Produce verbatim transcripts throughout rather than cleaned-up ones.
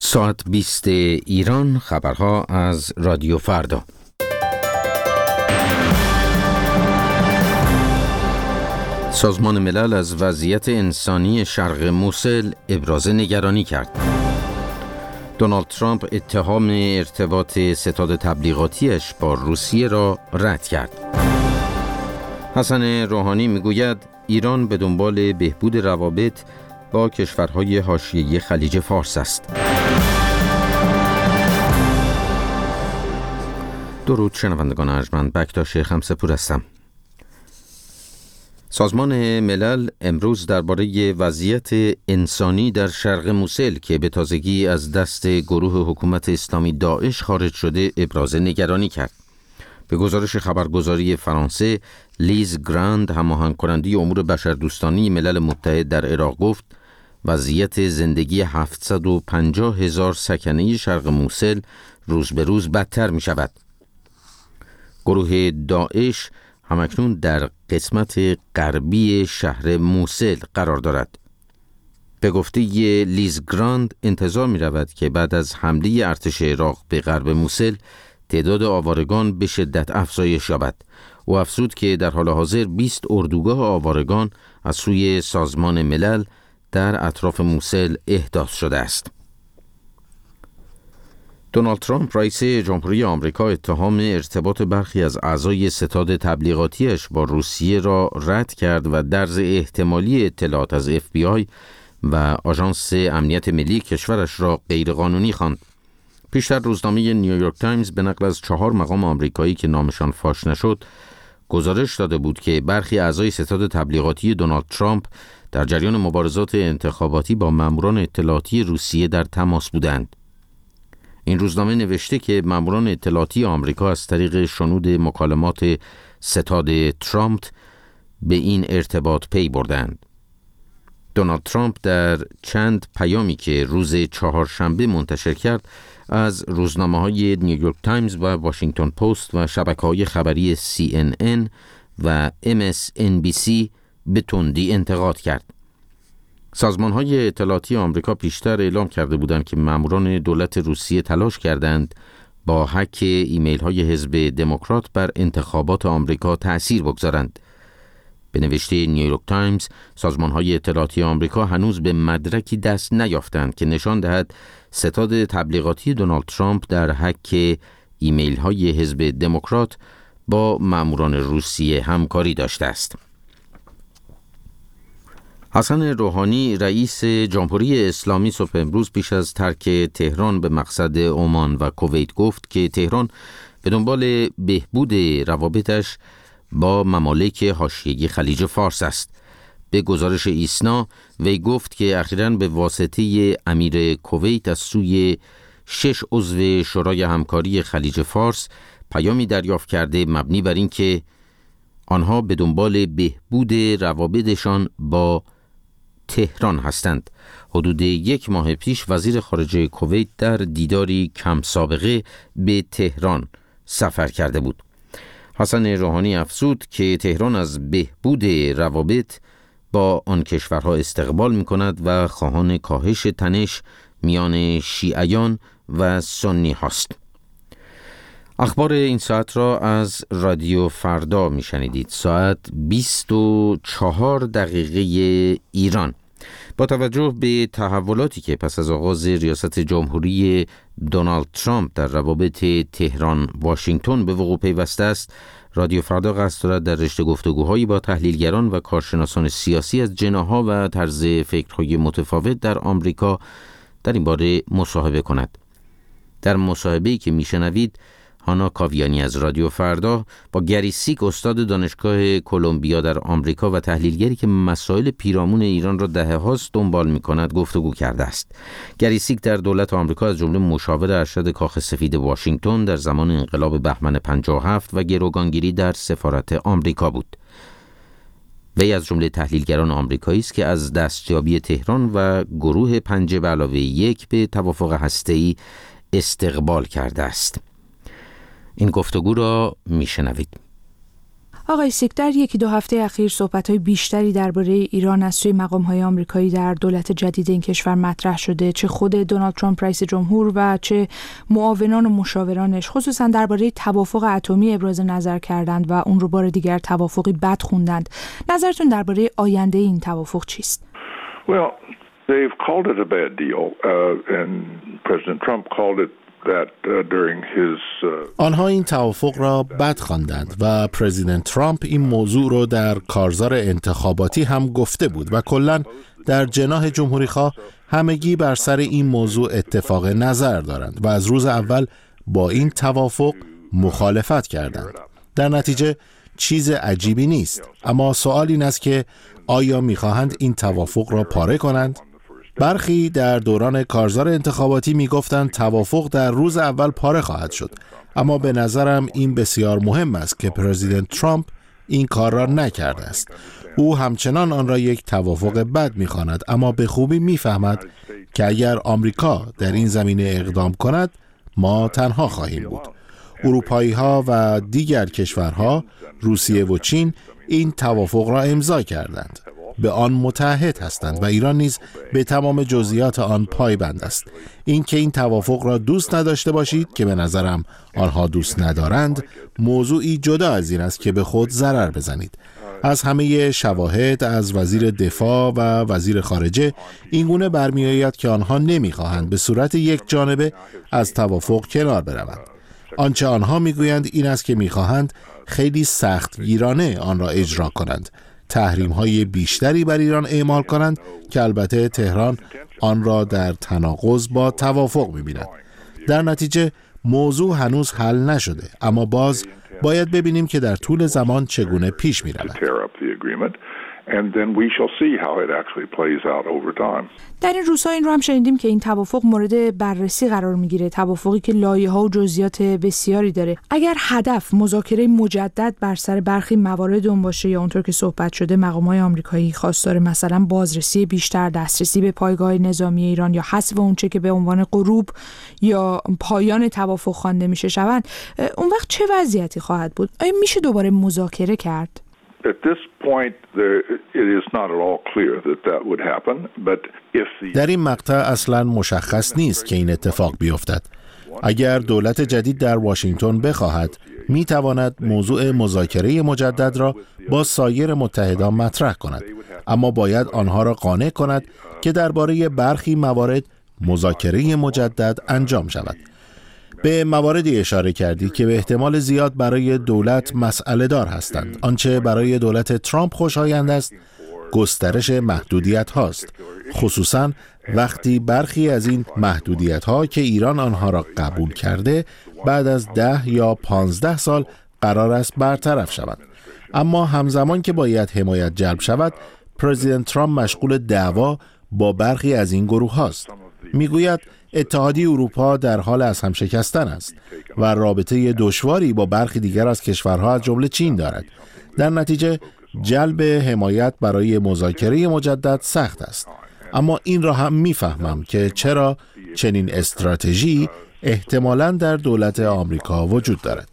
ساعت بیست ایران، خبرها از رادیو فردا. سازمان ملل از وضعیت انسانی شرق موصل ابراز نگرانی کرد. دونالد ترامپ اتهام ارتباط ستاد تبلیغاتیش با روسیه را رد کرد. حسن روحانی میگوید ایران به دنبال بهبود روابط با کشورهای حاشیه‌ای خلیج فارس است. درود شنوندگان ارجمند، بکتاش خمسه‌پور هستم. سازمان ملل امروز درباره وضعیت انسانی در شرق موصل که به تازگی از دست گروه حکومت اسلامی داعش خارج شده ابراز نگرانی کرد. به گزارش خبرگزاری فرانسه، لیز گراند، هماهنگ کننده امور بشردوستانی ملل متحد در عراق گفت وضعیت زندگی هفتصد و پنجاه هزار سکنه شرق موصل روز به روز بدتر می شود. گروه داعش همکنون در قسمت غربی شهر موصل قرار دارد. به گفته لیز گراند انتظار می رود که بعد از حمله ارتش عراق به غرب موصل تعداد آوارگان به شدت افزایش یابد. او افزود که در حال حاضر بیست اردوگاه آوارگان از سوی سازمان ملل در اطراف موصل احداث شده است. دونالد ترامپ رئیس جمهوری آمریکا اتهام ارتباط برخی از اعضای ستاد تبلیغاتیش با روسیه را رد کرد و درز احتمالی اطلاعات از اف بی آی و آژانس امنیت ملی کشورش را غیرقانونی خواند. پیشتر روزنامه نیویورک تایمز به نقل از چهار مقام آمریکایی که نامشان فاش نشد گزارش داده بود که برخی اعضای ستاد تبلیغاتی دونالد ترامپ در جریان مبارزات انتخاباتی با ماموران اطلاعاتی روسیه در تماس بودند. این روزنامه نوشته که ماموران اطلاعاتی آمریکا از طریق شنود مکالمات ستاد ترامپ به این ارتباط پی بردند. دونالد ترامپ در چند پیامی که روز چهارشنبه منتشر کرد از روزنامه‌های نیویورک تایمز و واشنگتن پست و شبکه‌های خبری سی ان ان و ام اس ان بی سی به تندی انتقاد کرد. سازمان‌های اطلاعاتی آمریکا پیشتر اعلام کرده بودند که ماموران دولت روسیه تلاش کردند با هک ایمیل‌های حزب دموکرات بر انتخابات آمریکا تأثیر بگذارند. به نوشته نیویورک تایمز، سازمان‌های اطلاعاتی آمریکا هنوز به مدرکی دست نیافتند که نشان دهد ستاد تبلیغاتی دونالد ترامپ در هک ایمیل‌های حزب دموکرات با ماموران روسیه همکاری داشته است. حسن روحانی رئیس جمهوری اسلامی صبح امروز پیش از ترک تهران به مقصد عمان و کویت گفت که تهران به دنبال بهبود روابطش با ممالک حاشیه‌ای خلیج فارس است. به گزارش ایسنا وی گفت که اخیراً به واسطه امیر کویت از سوی شش عضو شورای همکاری خلیج فارس پیامی دریافت کرده مبنی بر این که آنها به دنبال بهبود روابطشان با تهران هستند. حدود یک ماه پیش وزیر خارجه کویت در دیداری کم سابقه به تهران سفر کرده بود. حسن روحانی افزود که تهران از بهبود روابط با آن کشورها استقبال می کند و خواهان کاهش تنش میان شیعیان و سنی هاست. اخبار این ساعت را از رادیو فردا می شنیدید. ساعت بیست و چهار دقیقه ایران. با توجه به تحولاتی که پس از آغاز ریاست جمهوری دونالد ترامپ در روابط تهران واشنگتن به وقوع پیوسته است، رادیو فردا قصد دارد در رشته گفتگوهایی با تحلیلگران و کارشناسان سیاسی از جناح‌ها و طرز فکرهای متفاوت در آمریکا در این باره مصاحبه کند. در مصاحبه‌ای که میشنوید، هانا کاویانی از رادیو فردا با گری سیک، استاد دانشگاه کلمبیا در آمریکا و تحلیلگری که مسائل پیرامون ایران را دهه‌هاست دنبال می‌کند، گفتگو کرده است. گری سیک در دولت آمریکا از جمله مشاور ارشد کاخ سفید واشنگتن در زمان انقلاب بهمن پنجاه و هفت و گروگانگیری در سفارت آمریکا بود. وی از جمله تحلیلگران آمریکایی است که از دستیابی تهران و گروه پنجه به علاوه یک به توافق هسته‌ای استقبال کرده است. این گفتگو را میشنوید. آقای سیک، در یکی دو هفته اخیر صحبت‌های بیشتری درباره ایران از سوی مقام‌های آمریکایی در دولت جدید این کشور مطرح شده، چه خود دونالد ترامپ رئیس جمهور و چه معاونان و مشاورانش، خصوصا درباره توافق اتمی ابراز نظر کردند و اون رو بار دیگر توافقی بد خوندند. نظرتون درباره آینده این توافق چیست؟ Well, they've called it a bad deal, uh, and President Trump called it that uh, during his uh... آنها این توافق را بد خواندند و پرزیدنت ترامپ این موضوع را در کارزار انتخاباتی هم گفته بود و کلاً در جناح جمهوری‌خواه همگی بر سر این موضوع اتفاق نظر دارند و از روز اول با این توافق مخالفت کردند. در نتیجه چیز عجیبی نیست، اما سوال این است که آیا می‌خواهند این توافق را پاره کنند؟ برخی در دوران کارزار انتخاباتی میگفتند توافق در روز اول پاره خواهد شد، اما به نظرم این بسیار مهم است که پرزیدنت ترامپ این کار را نکرده است. او همچنان آن را یک توافق بد می‌خواند، اما به خوبی می‌فهمد که اگر آمریکا در این زمینه اقدام کند ما تنها خواهیم بود. اروپایی‌ها و دیگر کشورها، روسیه و چین این توافق را امضا کردند، به آن متحد هستند و ایران نیز به تمام جزئیات آن پایبند است. این که این توافق را دوست نداشته باشید که به نظرم آنها دوست ندارند، موضوعی جدا از این است که به خود ضرر بزنید. از همه شواهد از وزیر دفاع و وزیر خارجه این گونه برمی‌آید که آنها نمی‌خواهند به صورت یک جانبه از توافق کنار بروند. آنچه آنها میگویند این است که می‌خواهند خیلی سختگیرانه آن را اجرا کنند، تحریم‌های بیشتری بر ایران اعمال کنند که البته تهران آن را در تناقض با توافق می‌بیند. در نتیجه موضوع هنوز حل نشده، اما باز باید ببینیم که در طول زمان چگونه پیش می‌رود. And then we shall see how it actually plays out over time. در این روزها این رو هم شنیدیم که این توافق مورد بررسی قرار میگیره، توافقی که لایه‌ها و جزئیات بسیاری داره. اگر هدف مذاکره مجدد بر سر برخی موارد اون باشه یا اونطور که صحبت شده مقامات آمریکایی خواستار مثلا بازرسی بیشتر، دسترسی به پایگاه نظامی ایران یا حذف اونچه که به عنوان غروب یا پایان توافق خوانده میشه شوند، اون وقت چه وضعیتی خواهد بود؟ آیا میشه دوباره مذاکره کرد؟ At this point, there, it is not at all clear that that would happen, but if the... در این مقطع اصلاً مشخص نیست که این اتفاق بیفتد. اگر دولت جدید در واشنگتن بخواهد، می تواند موضوع مذاکره مجدد را با سایر متحدان مطرح کند، اما باید آنها را قانع کند که درباره برخی موارد مذاکره مجدد انجام شود. به مواردی اشاره کردی که به احتمال زیاد برای دولت مسئله دار هستند. آنچه برای دولت ترامپ خوشایند است گسترش محدودیت هاست، خصوصاً وقتی برخی از این محدودیت ها که ایران آنها را قبول کرده بعد از ده یا پانزده سال قرار است برطرف شود. اما همزمان که باید حمایت جلب شود، پرزیدنت ترامپ مشغول دعوا با برخی از این گروه هاست. میگوید اتحادیه اروپا در حال از هم شکستن است و رابطه دشواری با برخی دیگر از کشورها از جمله چین دارد. در نتیجه جلب حمایت برای مذاکره مجدد سخت است. اما این را هم میفهمم که چرا چنین استراتژی احتمالاً در دولت آمریکا وجود دارد.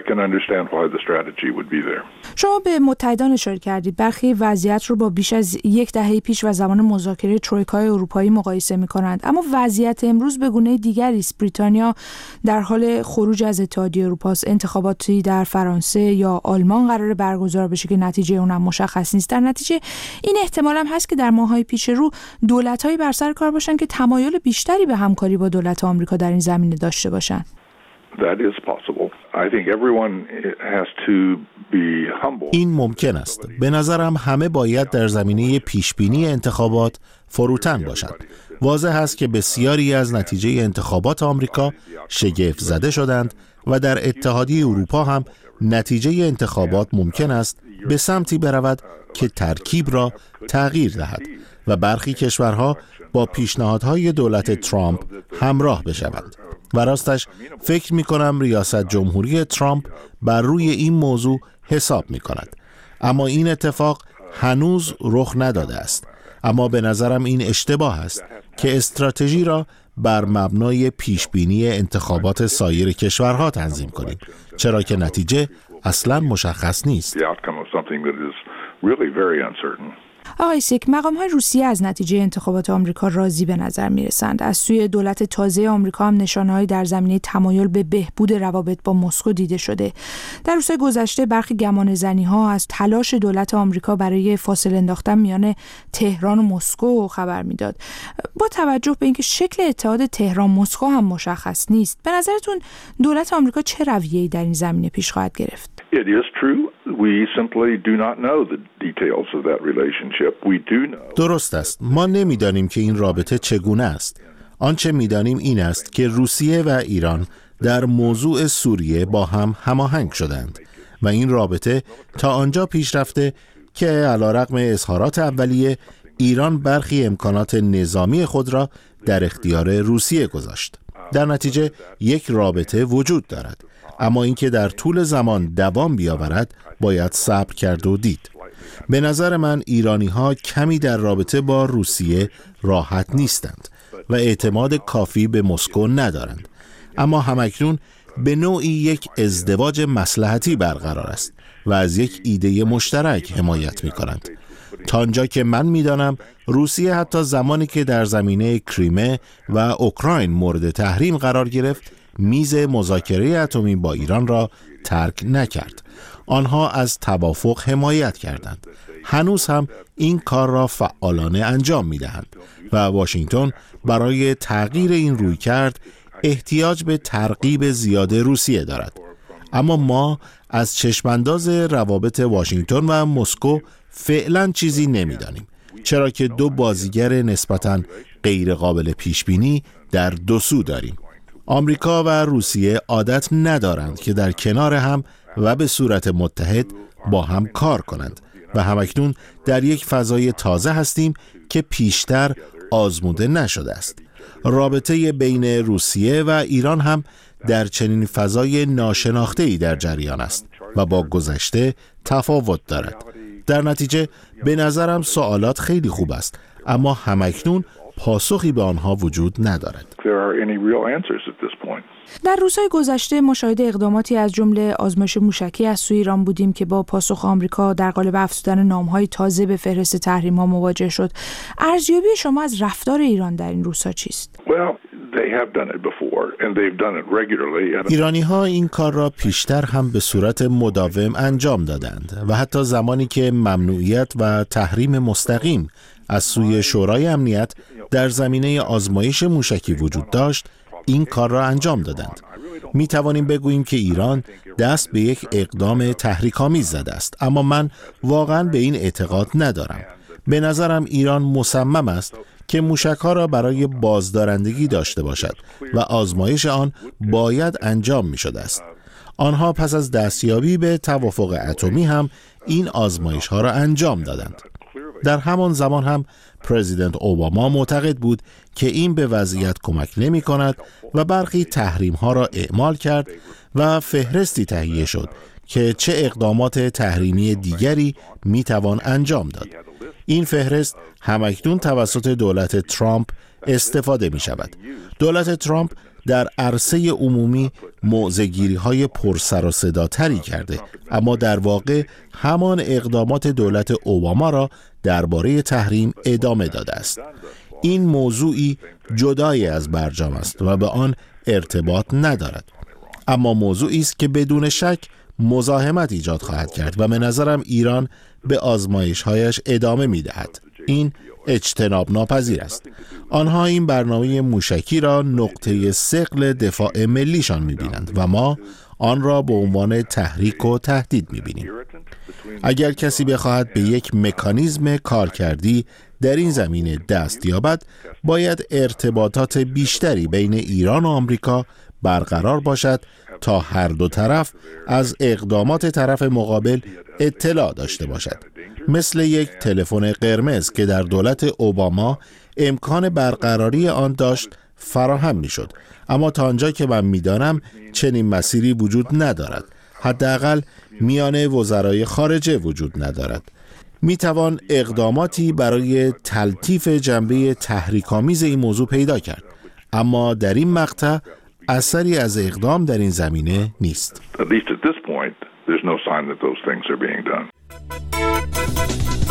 شما به متحدان اشاره کردید. برخی وضعیت رو با بیش از یک دهه پیش و زمان مذاکره ترویکای اروپایی مقایسه می‌کنند، اما وضعیت امروز به گونه دیگری است. بریتانیا در حال خروج از اتحادیه اروپا است. انتخاباتی در فرانسه یا آلمان قرار برگزار بشه که نتیجه اونم مشخص نیست. در نتیجه این احتمال هم هست که در ماه‌های پیش رو دولت‌های بر سر کار باشن که تمایل بیشتری به همکاری با دولت آمریکا در این زمینه داشته باشن. That is possible. I think everyone has to be humble. این ممکن است. به نظرم همه باید در زمینه پیشبینی انتخابات فروتن باشند. واضح است که بسیاری از نتیجه انتخابات آمریکا شگفت زده شدند و در اتحادیه اروپا هم نتیجه انتخابات ممکن است به سمتی برود که ترکیب را تغییر دهد و برخی کشورها با پیشنهادهای دولت ترامپ همراه بشوند. و راستش فکر می کنم ریاست جمهوری ترامپ بر روی این موضوع حساب می کند. اما این اتفاق هنوز رخ نداده است. اما به نظرم این اشتباه است که استراتژی را بر مبنای پیشبینی انتخابات سایر کشورها تنظیم کنیم، چرا که نتیجه اصلاً مشخص نیست. آقای سیک، مقام‌های روسیه از نتیجه انتخابات آمریکا راضی به نظر می‌رسند. از سوی دولت تازه آمریکا هم نشانه‌هایی در زمینه تمایل به بهبود روابط با مسکو دیده شده. در روزهای گذشته برخی گمانه‌زنی‌ها از تلاش دولت آمریکا برای فاصله انداختن میان تهران و مسکو خبر می‌داد. با توجه به اینکه شکل اتحاد تهران مسکو هم مشخص نیست، به نظرتون دولت آمریکا چه رویه‌ای در این زمینه پیش خواهد گرفت؟ It is true. We simply do not know the details of that relationship. We do know. درست است. ما نمی‌دانیم که این رابطه چگونه است. آنچه می‌دانیم این است که روسیه و ایران در موضوع سوریه با هم هماهنگ شدند و این رابطه تا آنجا پیش رفته که علیرغم اظهارات اولیه ایران برخی امکانات نظامی خود را در اختیار روسیه گذاشت. در نتیجه یک رابطه وجود دارد. اما اینکه در طول زمان دوام بیاورد باید صبر کرد و دید. به نظر من ایرانی ها کمی در رابطه با روسیه راحت نیستند و اعتماد کافی به مسکو ندارند. اما همکنون به نوعی یک ازدواج مصلحتی برقرار است و از یک ایده مشترک حمایت می کنند. تا آنجا که من می دانم روسیه حتی زمانی که در زمینه کریمه و اوکراین مورد تحریم قرار گرفت میز مذاکره اتمی با ایران را ترک نکرد. آنها از توافق حمایت کردند. هنوز هم این کار را فعالانه انجام می‌دهند و واشنگتن برای تغییر این رویکرد احتیاج به ترغیب زیاد روسیه دارد. اما ما از چشمانداز روابط واشنگتن و مسکو فعلا چیزی نمی‌دانیم، چرا که دو بازیگر نسبتاً غیر قابل پیش‌بینی در دو سو داریم. آمریکا و روسیه عادت ندارند که در کنار هم و به صورت متحد با هم کار کنند و همکنون در یک فضای تازه هستیم که پیشتر آزموده نشده است. رابطه بین روسیه و ایران هم در چنین فضای ناشناخته‌ای در جریان است و با گذشته تفاوت دارد. در نتیجه به نظرم سوالات خیلی خوب است، اما همکنون پاسخی به آنها وجود ندارد. در روزهای گذشته مشاهده اقداماتی از جمله آزمایش موشکی از سوی ایران بودیم که با پاسخ آمریکا در قالب افزودن نام‌های تازه به فهرست تحریم‌ها مواجه شد. ارزیابی شما از رفتار ایران در این روزها چیست؟ ایرانی‌ها این کار را پیشتر هم به صورت مداوم انجام دادند و حتی زمانی که ممنوعیت و تحریم مستقیم از سوی شورای امنیت در زمینه آزمایش موشکی وجود داشت، این کار را انجام دادند. می توانیم بگوییم که ایران دست به یک اقدام تحریک‌آمیز زده است، اما من واقعاً به این اعتقاد ندارم. به نظرم ایران مصمم است که موشک‌ها را برای بازدارندگی داشته باشد و آزمایش آن باید انجام می شده است. آنها پس از دستیابی به توافق اتمی هم این آزمایش‌ها را انجام دادند. در همان زمان هم پرزیدنت اوباما معتقد بود که این به وضعیت کمک نمی کند و برخی تحریم ها را اعمال کرد و فهرستی تهیه شد که چه اقدامات تحریمی دیگری می توان انجام داد. این فهرست همکنون توسط دولت ترامپ استفاده می شود. دولت ترامپ در عرصه عمومی موضع‌گیری های پرسر و صداتری کرده، اما در واقع همان اقدامات دولت اوباما را درباره تحریم ادامه داده است. این موضوعی جدای از برجام است و به آن ارتباط ندارد، اما موضوعی است که بدون شک مزاحمت ایجاد خواهد کرد و به نظرم ایران به آزمایش‌هایش ادامه می‌دهد. این اجتناب ناپذیر است. آنها این برنامه موشکی را نقطه ثقل دفاع ملیشان می‌بینند و ما آن را به عنوان تحریک و تهدید می‌بینیم. اگر کسی بخواهد به یک مکانیزم کارکردی در این زمینه دست یابد، باید ارتباطات بیشتری بین ایران و آمریکا برقرار باشد تا هر دو طرف از اقدامات طرف مقابل اطلاع داشته باشد. مثل یک تلفن قرمز که در دولت اوباما امکان برقراری آن داشت فراهم می شد، اما تا آنجا که من می دانم چنین مسیری وجود ندارد. حداقل میان وزرای خارجه وجود ندارد. می توان اقداماتی برای تلطیف جنبه تحریک‌آمیز این موضوع پیدا کرد، اما در این مقطع اثری از اقدام در این زمینه نیست. there's no sign that those things are being done.